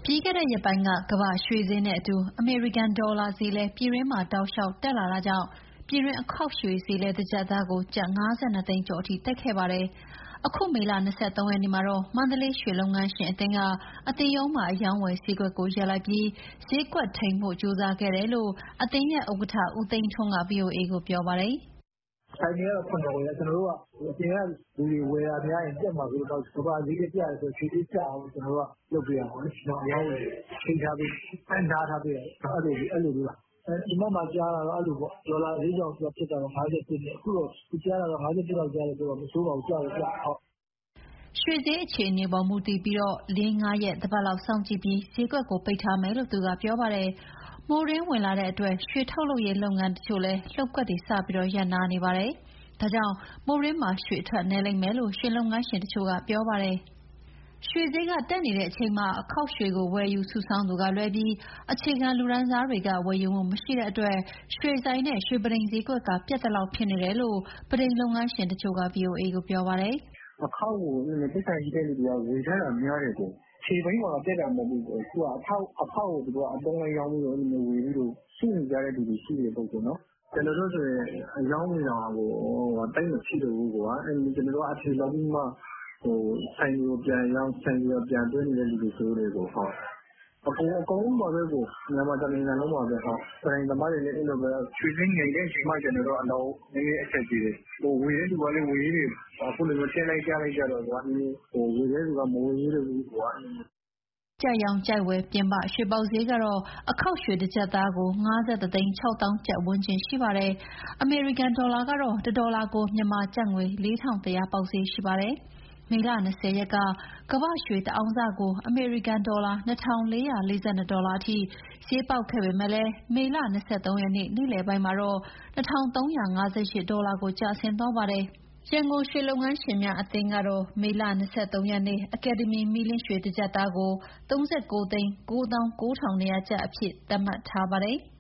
ပြီးခဲ့တဲ့ရက်ပိုင်းကကမ္ဘာ့ရွှေဈေးနဲ့အတူအမေရိကန်ဒေါ်လာဈေးလည်းပြည်တွင်းမှာတောက်လျှောက်တက်လာတာကြောင့်ပြည်တွင်းအခေါက်ရွှေဈေးလည်းတစ်ကျပ်သားကိုကျပ်52သိန်းကျော်အထိတက်ခဲ့ပါတယ်။အခုမေလ23ရက်နေ့မှာတော့မန္တလေးရွှေလုပ်ငန်းရှင်အသင်းကအသင်းရုံးမှာအယောင်းဝယ်ဈေးကွက်ကိုရပ်လိုက်ပြီးဈေးကွက်ထိန်းဖို့ကြိုးစားခဲ့တယ်လို့အသင်းရဲ့ဥက္ကဋ္ဌဦးသိန်းထွန်းက VOA ကိုပြောပါတယ်။ "ဆိုင်တွေကတော့ဖွင့်တယ်ပေါ့ဗျာ။ကျွန်တော်တို့ကအပြင်ကလူတွေဝယ်တာများရင်ပြတ်မှာဆိုတော့ကမ္ဘာဈေးတက်ကြတယ်ဆိုရွှေဈေးကျအောင်ကျွန်တော်တို့ကလုပ်ပေးရမှာလေ။အရောင်းဝယ်ထိန်းထားပေးနားထားပေးတယ်အဲ့လိုလေးပါ။ဒီမှာကြားတာတော့အဲ့လိုပေါ့ဒေါ်လာဈေးကြောင့်ဖြစ်တာတော့51နဲ့အခုတော့ကြားတာတော့51လောက်ကြားတယ်ဆိုတော့မဆိုးပါဘူးကြားတယ်ဟုတ်ရွှေဈေးအခြေအနေပေါ်မူတည်ပြီး4-5ရက်တပတ်လောက်စောင့်ကြည့်ပြီးဈေးကွက်ကိုပိတ်ထားမယ်လို့သူကပြောပါတယ်။မိုးရင်းဝင်လာတဲ့အတွက်ရွှေထုတ်လုပ်ရေးလုပ်ငန်းတချို့လည်းလုပ်ကွက်တွေစပြီးရပ်နားနေပါတယ်။ဒါကြောင့်မိုးရင်းမှာရွှေအထွက်နည်းလိမ့်မယ်လို့ရွှေလုပ်ငန်းရှင်တချို့ကပြောပါတယ်။ရွှေဈေးကတက်နေတဲ့အချိန်မှာအခေါက်ရွှေကိုဝယ်ယူစုဆောင်းသူကလွဲပြီးအခြေခံလူတန်းစားတွေကဝယ်ယူမှုမရှိတဲ့အတွက်ရွှေဆိုင်နဲ့ရွှေပန်းတိမ်ဈေးကွက်ကပြတ်သလောက်ဖြစ်နေတယ်လို့ပန်းတိမ်လုပ်ငန်းရှင်တချို့က VOA ကိုပြောပါတယ်။အခေါက်ကိုပတ်စံရှိတဲ့လူတွေကဝယ်ထားတာများတယ်ကိုခြေဘိန်းမှာတက်တာမဟုတ်ဘူးအခုကအခေါက်ကိုသူတို့ကအတုံးလိုက်ရောင်းပြီးတော့ဝယ်ပြီးတော့စုနေကြတဲ့လူတွေရှိတယ်ပေါ့နော်။ကျွန်တော်တို့ဆိုရင်အယောင်းနေတာကိုတိတ်မရှိတော့ဘူးကွာ။ကျွန်တော်တို့အထည်လောက်ပြီးမှဆိုင်ကိုပြန်ရောင်းဆိုင်ကိုပြန်သွင်းနေတဲ့လူတွေဆိုတယ်ကိုဟုတ်အကုန်လုံးပါပဲကိုမြန်မာနိုင်ငံလုံးပါပဲဟုတ်ဆိုင်သမားတွေလည်းအဲ့လိုပဲရွှေစင်းငိမ့်တဲ့အချိန်မှကျွန်တော်တို့အလုံးနည်းနည်းအဆက်ကြီးတယ်ဝယ်တဲ့လူကလည်းဝယ်ရတယ်အခုလည်းတင်လိုက်ကြလိုက်ကြတော့ကွာဝယ်တဲ့လူကမဝယ်ရဘူးကွာကြက်ရောင်ကြိုက်ဝယ်ပြင်ပရွှေပေါက်ဈေးကတော့အခောက်ရွှေတစ်ကျပ်သားကို53သိန်း6သောင်းကျပ်ဝန်းကျင်ရှိပါတယ်။အမေရိကန်ဒေါ်လာကတော့1ဒေါ်လာကိုမြန်မာကျပ်ငွေ4100ပေါက်ဈေးရှိပါတယ်။မေလ20ရက်ကကမ္ဘာ့ရွှေတအောင်စကိုအမေရိကန်ဒေါ်လာ2442ဒေါ်လာအထိဈေးပေါက်ခဲ့ပေမဲ့မေလ23ရက်နေ့လယ်ပိုင်းမှာတော့2358ဒေါ်လာကိုကျဆင်းသွားပါတယ်။ရန်ကုန်ရွှေလုပ်ငန်းရှင်များအသင်းကတော့မေလ23ရက်နေ့အကယ်ဒမီမီးလင်းရွှေတစ်ကျပ်သားကို39သိန်း9,9,200ကျပ်အဖြစ်သတ်မှတ်ထားပါတယ်။